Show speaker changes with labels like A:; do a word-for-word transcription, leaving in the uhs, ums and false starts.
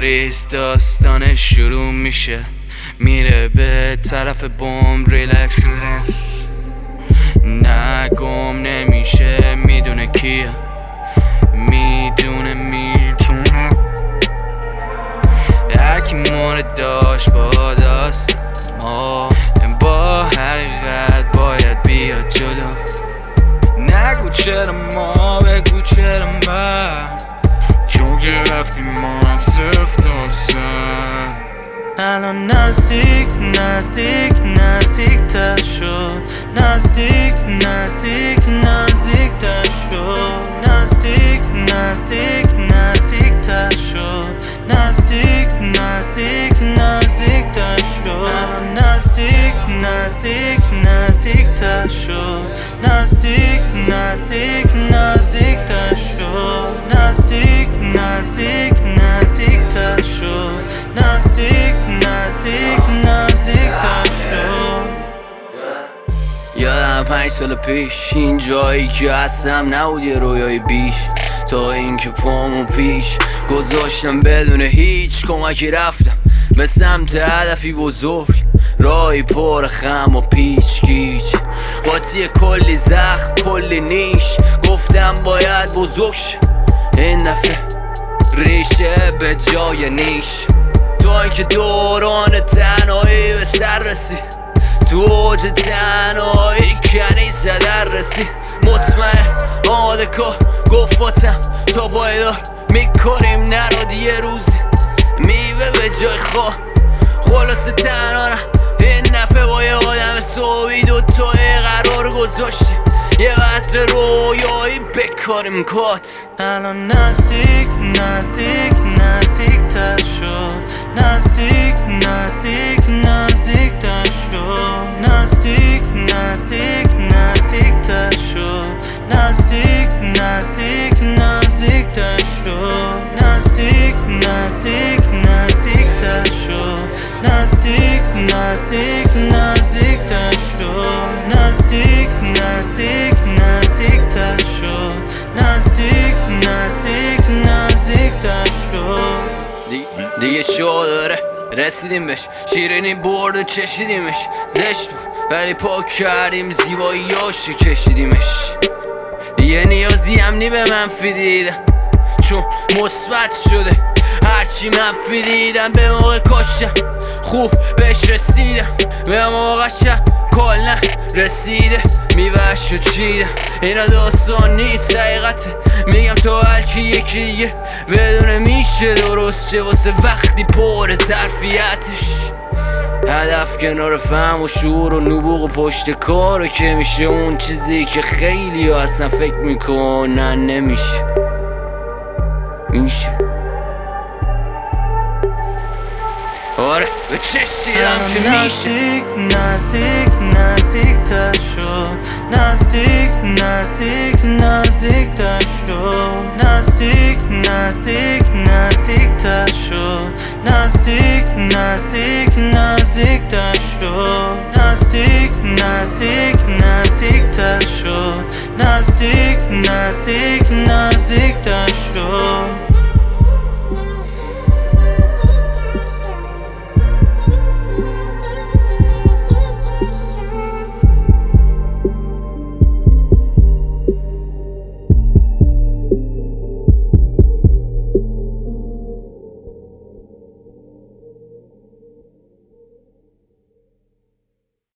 A: پاریس داستان شروع میشه، میره به طرف بوم ریلکس شده، نه گم نمیشه، میدونه کیه، میدونه میتونه. هرکی مورد داشت با داست ما با حقیقت باید بیاد جلو. نگو چرا ما، بگو چرا من، چون گرفتیم ما از صرف تا سر.
B: الان نزدیک نزدیک نزدیک تر شد، نزدیک نزدیک نزدیک تر شد، نزدیک نزدیک نزدیک تر شد، نزدیک نزدیک نزدیک تر شد، الان نزدیک نزدیک نزدیک تر شد، نزدیک نزدیک نزدیک تر شد، نزدیک نزدیک نزدیک تر شد، نزدیک نزدیک نزدیک تر شد.
A: یادم پنج سال پیش این جایی که هستم نبود یه رویای بیش، تا اینکه پامو پیش گذاشتم بدون هیچ کمکی، رفتم به سمت هدفی بزرگ، راهی پر خم و پیچ گیچ، قاطی کلی زخم کلی نیش، گفتم باید بزرگ شه این دفعه ریشه به جای نیش. تو اینکه دوران تنهایی به سر رسید، تو اوج تنهایی کنیسه در رسید، مطمئن آماده کن گفتم تا پایدار میکنیم نراد یه روزی میوه به جای خواه. خلاصه تنها نه این نفه با یه آدم صحبی دوتایی قرار گذاشتی، یه قصر رویایی بکاریم کات.
B: الان نزدیک نزدیک نزدیک تر شد، نزدیک نزدیک نزدیک تر شد، نزدیک نزدیک نزدیک تر شد، نزدیک نزدیک نزدیک تر شد، نزدیک نزدیک نزدیک تر شد، نزدیک نزدیک نزدیک تر شد، نزدیک نزدیک نزدیک تر شد، نزدیک نزدیک نزدیک تر شد.
A: دیگه شو داره رسیدیم بهش، شیرینی برد و چشیدیمش، زشت بود ولی پاک کردیم زیباییاشو کشیدیمش. دیگه نیازی هم نی به منفی دیدن، چون مثبت شده هرچی منفی دیدم، به موقع کاشتم خوب بهش رسیدم، به موقع شم کل نه رسیده میوهشو چیدم. اینا داستان نیست حقیقته، میگم تو هرکی یکیه بدونه میشه درست چه واسه وقتی پر ظرفیتش. هدف کنار فهم و شعور و نبوغ و پشت کارو که میشه اون چیزی که خیلی ها اصلا فکر میکنن نمیشه. میشه آره به چشیدم که میشه.
B: نزدیک نزدیک نزدیک تر شد، نزدیک نزدیک نزدیک تر شد، نزدیک نزدیک نزدیک تر شد، نزدیک نزدیک نزدیک تر شد، نزدیک نزدیک نزدیک تر شد، نزدیک نزدیک